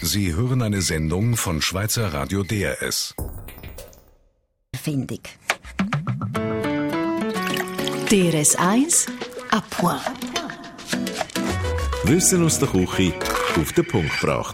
Sie hören eine Sendung von Schweizer Radio DRS. Erfindung. DRS 1 à point. Wissen aus der Küche auf den Punkt gebracht.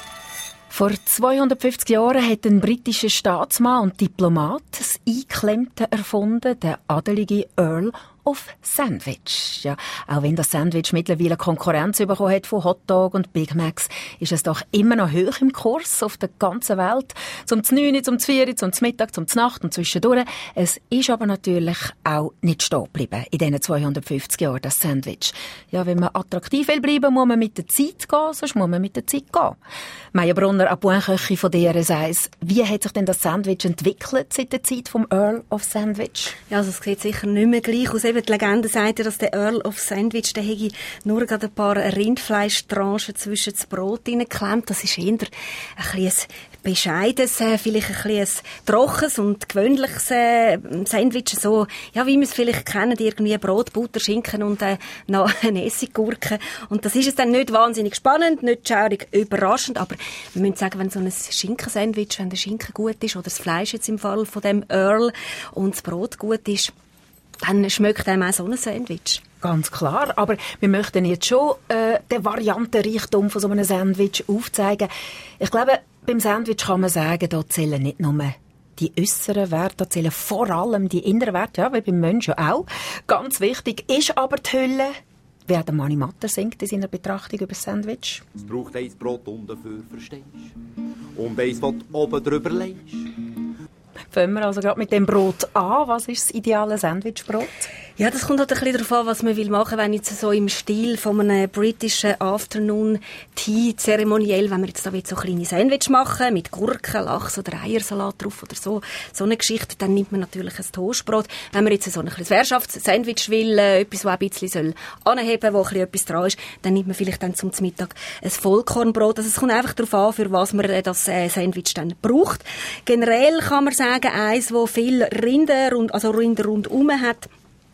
Vor 250 Jahren hat ein britischer Staatsmann und Diplomat das Einklemmte erfunden, der adelige Earl of Sandwich. Ja, auch wenn das Sandwich mittlerweile Konkurrenz bekommen hat von Hotdog und Big Macs, ist es doch immer noch hoch im Kurs auf der ganzen Welt. Zum 9, zum 4, zum Mittag, zum Nacht und zwischendurch. Es ist aber natürlich auch nicht stehen geblieben in diesen 250 Jahren, das Sandwich. Ja, wenn man attraktiv will bleiben, muss man mit der Zeit gehen, sonst muss man mit der Zeit gehen. Maya Brunner, Appointköchin von DRS 1. Wie hat sich denn das Sandwich entwickelt seit der Zeit vom Earl of Sandwich? Ja, also es sieht sicher nicht mehr gleich aus. Eben die Legende sagt ja, dass der Earl of Sandwich, der hätte nur gerade ein paar Rindfleischtranchen zwischen das Brot hineingeklemmt. Das ist eher ein bisschen bescheidenes, vielleicht ein bisschen trockenes und gewöhnliches Sandwich, so, ja, wie wir es vielleicht kennen, irgendwie Brot, Butter, Schinken und noch eine Essiggurke. Und das ist es dann nicht wahnsinnig spannend, nicht schaurig überraschend, aber wir müssen sagen, wenn so ein Schinkensandwich, wenn der Schinken gut ist oder das Fleisch jetzt im Fall von dem Earl und das Brot gut ist, dann schmeckt einem auch so ein Sandwich. Ganz klar, aber wir möchten jetzt schon den Variantenreichtum von so einem Sandwich aufzeigen. Ich glaube, beim Sandwich kann man sagen, da zählen nicht nur die äußeren Werte, da zählen vor allem die inneren Werte, ja, wie beim Menschen auch. Ganz wichtig ist aber die Hülle. Wer der Mani Matter singt in seiner Betrachtung über das Sandwich. Es braucht eins Brot und dafür verstehst. Und eins, was du oben drüber legst. Fangen wir also gerade mit dem Brot an. Was ist das ideale Sandwichbrot? Ja, das kommt halt ein bisschen darauf an, was man machen will. Wenn jetzt so im Stil von einem britischen Afternoon Tea zeremoniell, wenn wir jetzt da so kleine Sandwich machen, mit Gurken, Lachs oder Eiersalat drauf oder so eine Geschichte, dann nimmt man natürlich ein Toastbrot. Wenn man jetzt so ein Verschärfts-Sandwich will, etwas, das ein bisschen anheben soll, wo ein bisschen etwas dran ist, dann nimmt man vielleicht dann zum Mittag ein Vollkornbrot. Also es kommt einfach darauf an, für was man das Sandwich dann braucht. Generell kann man sagen, eins, das viel Rinder rundum hat,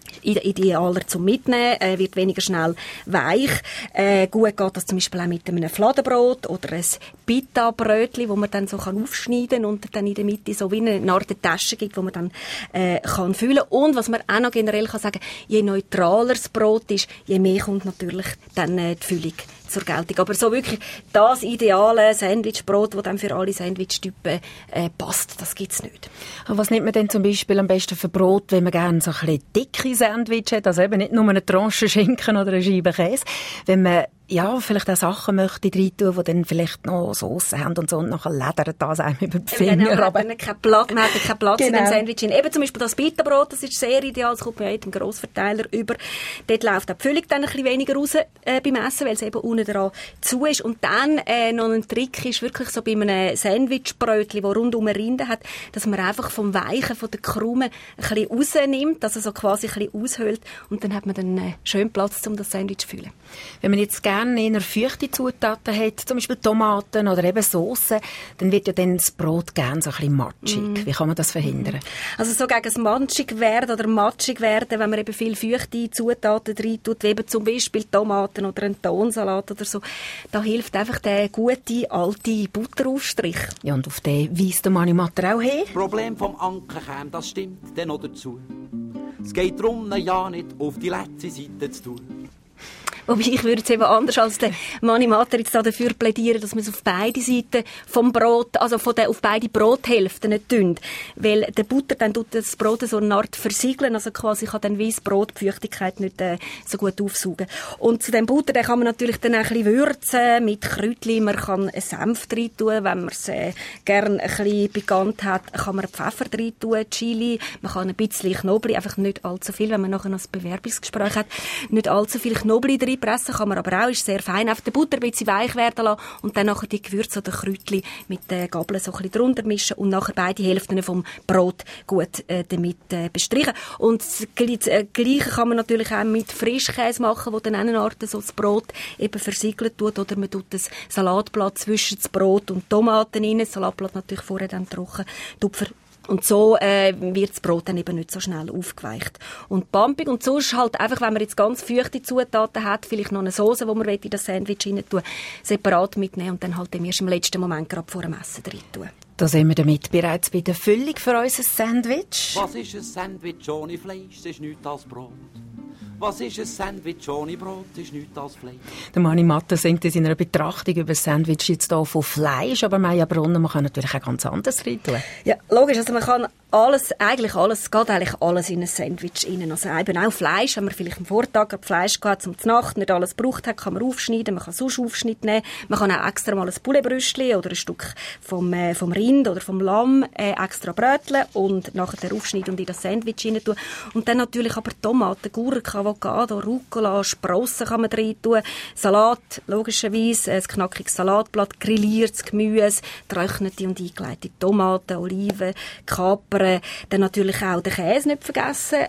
idealer zum Mitnehmen, wird weniger schnell weich. Gut geht das zum Beispiel auch mit einem Fladenbrot oder ein Pita-Brötchen, wo man dann so aufschneiden kann und dann in der Mitte so wie eine Art Tasche gibt, wo man dann kann füllen. Und was man auch noch generell kann sagen, je neutraler das Brot ist, je mehr kommt natürlich dann die Füllung zur Geltung. Aber so wirklich das ideale Sandwichbrot, das dann für alle Sandwich-Typen passt, das gibt's nicht. Und was nimmt man denn zum Beispiel am besten für Brot, wenn man gerne so ein bisschen dicke Sandwich hat, also eben nicht nur eine Tranche Schinken oder eine Scheibe Käse, wenn man vielleicht auch Sachen möchte rein tun, die dann vielleicht noch Sauce haben und so, und nachher ledert das einem über die Finger. Genau, man hat keinen Platz in dem Sandwich. Eben zum Beispiel das Pita-Brot, das ist sehr ideal, das kommt man mit dem Grossverteiler über. Dort läuft auch die Füllung dann ein bisschen weniger raus beim Essen, weil es eben unten dran zu ist. Und dann noch ein Trick ist wirklich so bei einem Sandwichbrötchen, das rundum Rinde hat, dass man einfach vom Weichen, von der Krume ein bisschen rausnimmt, also so quasi ein bisschen aushöhlt, und dann hat man dann schön Platz, um das Sandwich zu füllen. Wenn man jetzt gerne eher feuchte Zutaten hat, zum Beispiel Tomaten oder eben Soße, dann wird ja dann das Brot gerne so ein bisschen matschig. Wie kann man das verhindern? Also so gegen das matschig werden, wenn man eben viel feuchte Zutaten rein tut, wie eben zum Beispiel Tomaten oder einen Tonsalat oder so, da hilft einfach der gute, alte Butteraufstrich. Ja, und auf den weist der Mani Matter auch her. Das Problem vom Ankerkäm, das stimmt dann noch dazu. Es geht darum, ja nicht auf die letzte Seite zu tun. Wobei ich würde jetzt eben anders als der Mani Matter jetzt dafür plädieren, dass man es auf beide Seiten vom Brot, also auf beide Brothälften nicht dünnt. Weil der Butter dann tut das Brot so eine Art versiegeln, also quasi kann dann wie das Brot die Feuchtigkeit nicht so gut aufsaugen. Und zu dem Butter, den kann man natürlich dann auch ein bisschen würzen mit Kräutchen, man kann einen Senf rein tun, wenn man es gerne ein bisschen pikant hat, kann man Pfeffer rein tun, Chili, man kann ein bisschen Knoblauch, einfach nicht allzu viel, wenn man nachher noch ein Bewerbungsgespräch hat, nicht allzu viel Knoblauch drin pressen kann man aber auch, ist sehr fein. Auf der Butter ein bisschen weich werden lassen und dann nachher die Gewürze oder Kräutchen mit der Gabel so ein bisschen drunter mischen und nachher beide Hälften vom Brot gut damit bestrichen. Und das Gleiche kann man natürlich auch mit Frischkäse machen, wo dann eine Art so das Brot eben versiegelt tut, oder man tut das Salatblatt zwischen das Brot und Tomaten rein, das Salatblatt natürlich vorher dann trocken, Und so wird das Brot dann eben nicht so schnell aufgeweicht und pampig. Und sonst halt einfach, wenn man jetzt ganz feuchte Zutaten hat, vielleicht noch eine Soße, die man in das Sandwich rein tun, separat mitnehmen und dann halt erst im letzten Moment gerade vor dem Essen rein tun. Da sind wir damit bereits bei der Füllung für unser Sandwich. Was ist ein Sandwich ohne Fleisch? Das ist nichts als Brot. Was ist ein Sandwich ohne Brot? Das ist nichts als Fleisch. Der Mani Matter singt in seiner Betrachtung über das Sandwich jetzt hier von Fleisch, aber Maja Brunner, man kann natürlich auch ganz anders rein tun. Ja, logisch, also man kann geht eigentlich alles in ein Sandwich rein. Also eben auch Fleisch, wenn man vielleicht am Vortag Fleisch gehabt zum Nacht nicht alles gebraucht hat, kann man aufschneiden, man kann sonst Aufschnitt nehmen, man kann auch extra mal ein Pouletbrüstchen oder ein Stück vom Rind oder vom Lamm extra bröteln und nachher aufschneiden und in das Sandwich rein tun. Und dann natürlich aber Tomaten, Gurken, Avocado, Rucola, Sprossen kann man rein tun, Salat, logischerweise, ein knackiges Salatblatt, grilliertes Gemüse, getrocknete und eingelegte Tomaten, Oliven, Kapern, dann natürlich auch den Käse nicht vergessen,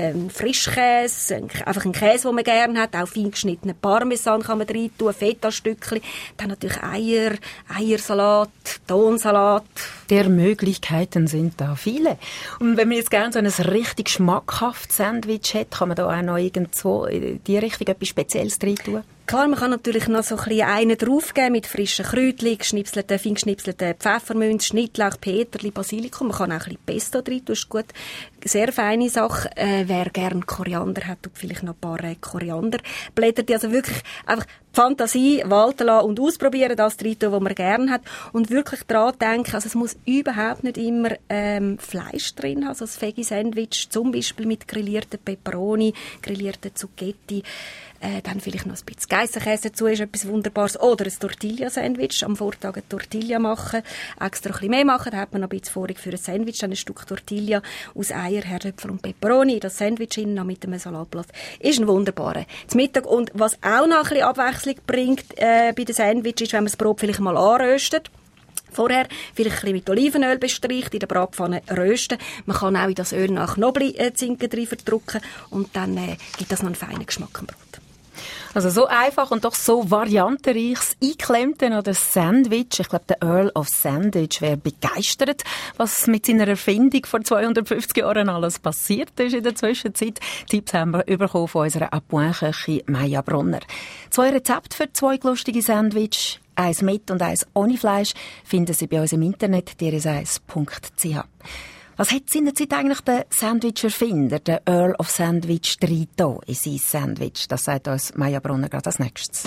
Frischkäse, einfach einen Käse, den man gerne hat, auch fein geschnittenen Parmesan kann man rein tun, Feta-Stückchen, dann natürlich Eier, Eiersalat, Tonsalat. Der Möglichkeiten sind da viele. Und wenn man jetzt gerne so ein richtig schmackhaftes Sandwich hat, kann man da auch noch irgendwo in die Richtung etwas Spezielles rein tun? Klar, man kann natürlich noch so ein bisschen einen draufgeben mit frischen Kräutchen, fein geschnipselten Pfefferminz, Schnittlauch, Peterli, Basilikum. Man kann auch ein bisschen Pesto rein tun, ist gut. Sehr feine Sache. Wer gerne Koriander hat, tut vielleicht noch ein paar Korianderblätter. Also wirklich einfach Fantasie walten lassen und ausprobieren, das rein tun, was man gerne hat. Und wirklich daran denken, also es muss überhaupt nicht immer Fleisch drin haben. Also das Veggie-Sandwich, zum Beispiel mit grillierten Peperoni, grillierten Zucchetti, dann vielleicht noch ein bisschen Geissenkäse dazu, ist etwas Wunderbares. Oder ein Tortilla-Sandwich, am Vortag eine Tortilla machen, extra ein bisschen mehr machen, dann hat man noch ein bisschen Vorricht für ein Sandwich, dann ein Stück Tortilla aus Eier, Herdöpfel und Peperoni, das Sandwich hin, noch mit einem Salatblatt. Ist ein wunderbarer zum Mittag. Und was auch noch ein bisschen Abwechslung bringt bei den Sandwich, ist, wenn man das Brot vielleicht mal anröstet. Vorher vielleicht ein bisschen mit Olivenöl bestreicht, in der Bratpfanne rösten. Man kann auch in das Öl nach Knoblauchzinken drin verdrücken und dann gibt das noch einen feinen Geschmack am Brot. Also so einfach und doch so variantenreiches Einklemmten oder Sandwich. Ich glaube, der Earl of Sandwich wäre begeistert, was mit seiner Erfindung vor 250 Jahren alles passiert ist in der Zwischenzeit. Tipps haben wir bekommen von unserer Appoint-Köchin Maja Brunner. 2 Rezepte für 2 lustige Sandwich. Eins mit und eins ohne Fleisch finden Sie bei uns im Internet, drs1.ch. Was hat seinerzeit eigentlich der Sandwich-Erfinder, der Earl of Sandwich, in sein Sandwich? Das sagt uns Maja Brunner gerade als nächstes.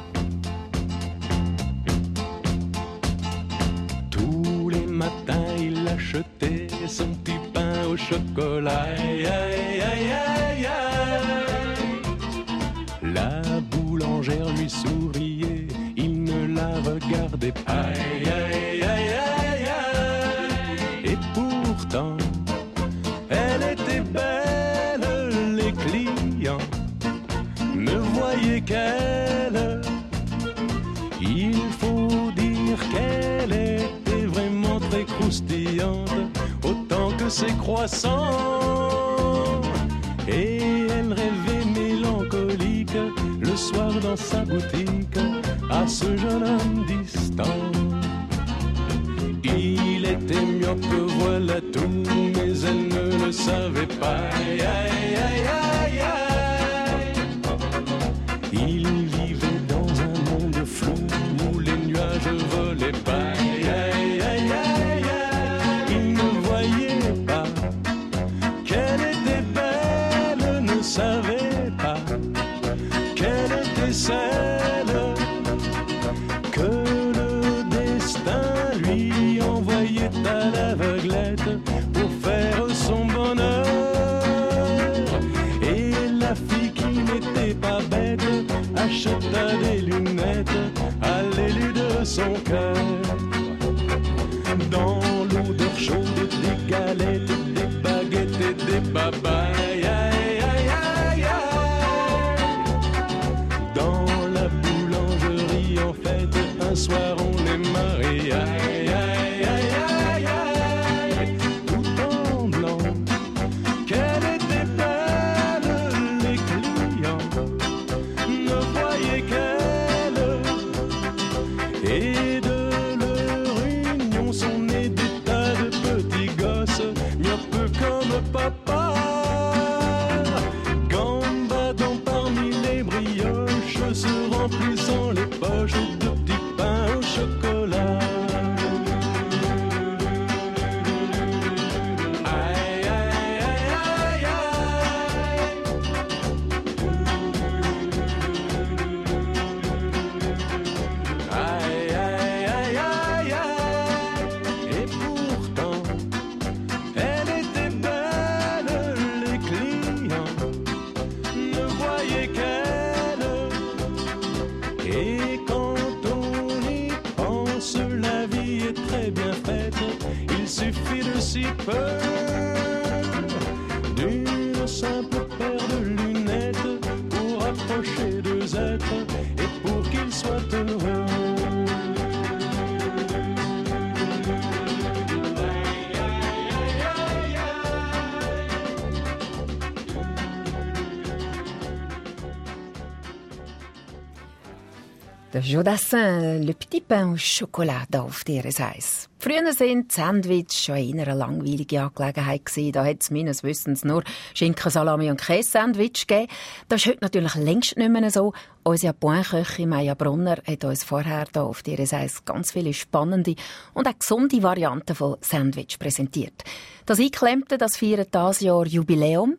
Tous les matins, il achetait son petit pain au chocolat. Aïe, aïe, aïe, aïe, aïe. La boulangère lui souriait, il ne la regardait pas. Aïe, aïe, aïe, aïe, aïe. Et pourtant, elle était belle, les clients ne voyaient qu'elle. Il faut dire qu'elle était vraiment très croustillante, autant que ses croissants. Et elle rêvait mélancolique le soir dans sa boutique à ce jeune homme distant. Il était myope, voilà tout, mais elle ne le savait pas. Aïe, aïe, aïe, aïe, aïe. Il vivait dans un monde flou où les nuages volaient pas. Aïe, aïe, aïe, aïe, aïe. Il ne voyait pas qu'elle était belle, ne savait pas qu'elle était celle que le destin lui envoyait à l'aveuglette pour faire son bonheur. Et la fille qui n'était pas bête acheta des lunettes à l'élu de son cœur. Dans l'odeur chaude des galettes, des baguettes et des babayes. Aïe, aïe, aïe, aïe. Dans la boulangerie en fête, un soir on est mariés. Aïe, aïe, aïe, aïe, aïe. Tout en blanc, qu'elle était belle, les clients ne voyaient qu'elle. Et de leur union sont nés des tas de petits gosses peur d'une simple paire de lunettes pour approcher deux êtres et pour qu'ils soient heureux. Der Jodassin, Le Petit Pain au Chocolat hier auf DRS 1. Früher sind Sandwiches schon eher eine langweilige Angelegenheit gewesen. Da hat es meines Wissens nur Schinken, Salami und Käse-Sandwich gegeben. Das ist heute natürlich längst nicht mehr so. Unsere Point-Köchin Maja Brunner hat uns vorher hier auf DRS 1 ganz viele spannende und auch gesunde Varianten von Sandwich präsentiert. Das Eingeklemmte, das feiert dieses Jahr Jubiläum.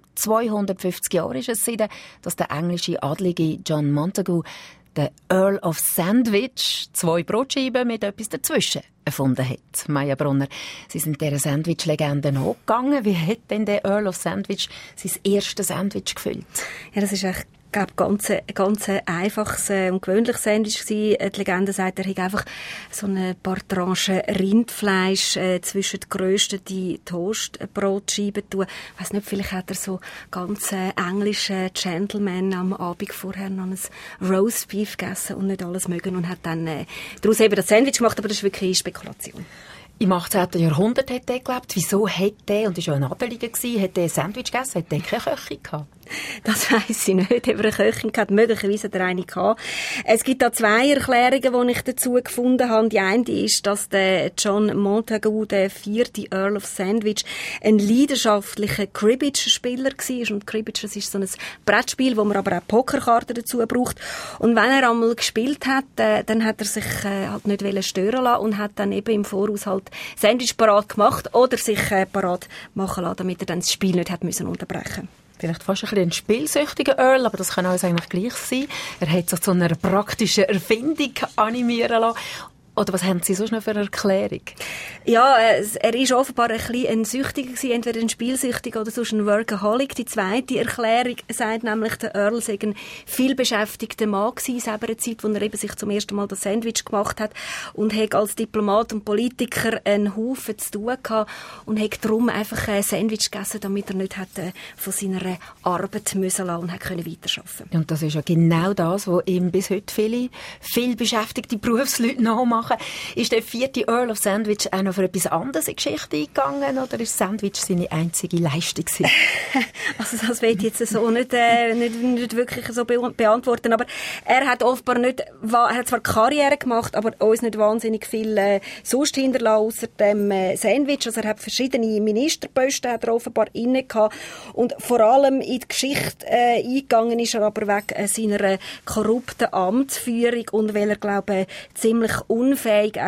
250 Jahre ist es seitdem, dass der englische Adlige John Montagu der Earl of Sandwich 2 Brotscheiben mit etwas dazwischen erfunden hat. Maja Brunner, Sie sind dieser Sandwich-Legende nachgegangen. Wie hat denn der Earl of Sandwich sein erstes Sandwich gefüllt? Ja, das ist echt ganz einfaches und gewöhnliches Sandwich gewesen. Die Legende sagt, er hat einfach so ein paar Tranchen Rindfleisch zwischen die gerösteten Toastbrotscheiben tun. Ich weiss nicht, vielleicht hat er so ganz englische Gentleman am Abend vorher noch ein Roastbeef gegessen und nicht alles mögen und hat dann daraus eben das Sandwich gemacht, aber das ist wirklich eine Spekulation. Im 18. Jahrhundert hat er gelebt. Wieso hat er, und er war ja ein Adeliger, hat er Sandwich gegessen? Hat er keine Köchin gehabt? Das weiss ich nicht, ob er eine Köchin hatte. Möglicherweise hat er eine gehabt. Es gibt da 2 Erklärungen, die ich dazu gefunden habe. Die eine ist, dass der John Montagu, der 4. Earl of Sandwich, ein leidenschaftlicher Cribbage-Spieler war. Und Cribbage, das ist so ein Brettspiel, wo man aber auch Pokerkarten dazu braucht. Und wenn er einmal gespielt hat, dann hat er sich halt nicht stören lassen und hat dann eben im Voraus halt Sandwich parat gemacht oder sich parat machen lassen, damit er dann das Spiel nicht hat müssen unterbrechen. Vielleicht fast ein bisschen ein spielsüchtiger Earl, aber das kann alles eigentlich gleich sein. Er hat sich zu einer praktischen Erfindung animieren lassen. Oder was haben Sie sonst noch für eine Erklärung? Ja, er ist offenbar ein bisschen ein Süchtiger gewesen, entweder ein Spielsüchtiger oder sonst ein Workaholic. Die zweite Erklärung sagt nämlich, der Earl sei ein vielbeschäftigter Mann gewesen, selber eine Zeit, wo er eben sich zum ersten Mal das Sandwich gemacht hat und hat als Diplomat und Politiker einen Haufen zu tun gehabt und hat darum einfach ein Sandwich gegessen, damit er nicht hat von seiner Arbeit müssen lassen und hat können weiterarbeiten. Und das ist ja genau das, was ihm bis heute viele vielbeschäftigte Berufsleute nachmachen. Ist der 4. Earl of Sandwich auch noch für etwas anderes in die Geschichte eingegangen oder ist Sandwich seine einzige Leistung gewesen? Also das will ich jetzt so nicht wirklich so beantworten, aber er hat offenbar nicht, er hat zwar Karriere gemacht, aber uns nicht wahnsinnig viel sonst hinterlassen, ausser dem Sandwich. Also er hat verschiedene Ministerposten hat er offenbar inne gehabt und vor allem in die Geschichte eingegangen ist er aber wegen seiner korrupten Amtsführung und weil er, glaube ich, ziemlich unfähig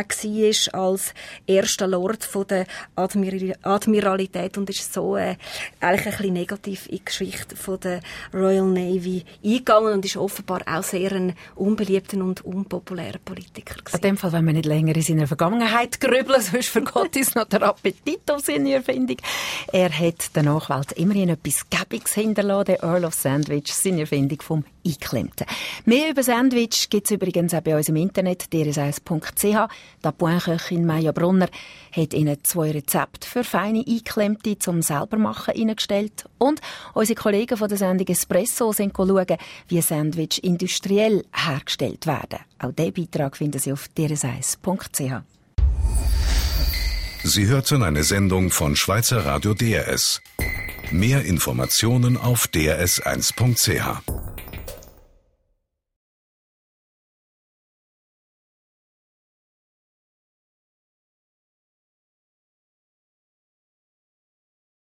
war als erster Lord von der Admiralität und ist so eigentlich ein bisschen negativ in die Geschichte von der Royal Navy eingegangen und ist offenbar auch sehr ein unbeliebter und unpopulärer Politiker gewesen. In dem Fall, wenn man nicht länger in seiner Vergangenheit grübeln, sonst vergeht uns noch der Appetit auf seine Erfindung. Er hat der Nachwelt immerhin etwas Gäbiges hinterlassen, der Earl of Sandwich, seine Erfindung vom Eingeklemmten. Mehr über Sandwich gibt es übrigens auch bei uns im Internet, drs1.ch. Die Point-Köchin Maja Brunner hat Ihnen 2 Rezepte für feine Eingeklemmte zum Selbermachen eingestellt. Und unsere Kollegen von der Sendung Espresso sind schauen, wie Sandwich industriell hergestellt werden. Auch diesen Beitrag finden Sie auf drs1.ch. Sie hörten eine Sendung von Schweizer Radio DRS. Mehr Informationen auf drs1.ch.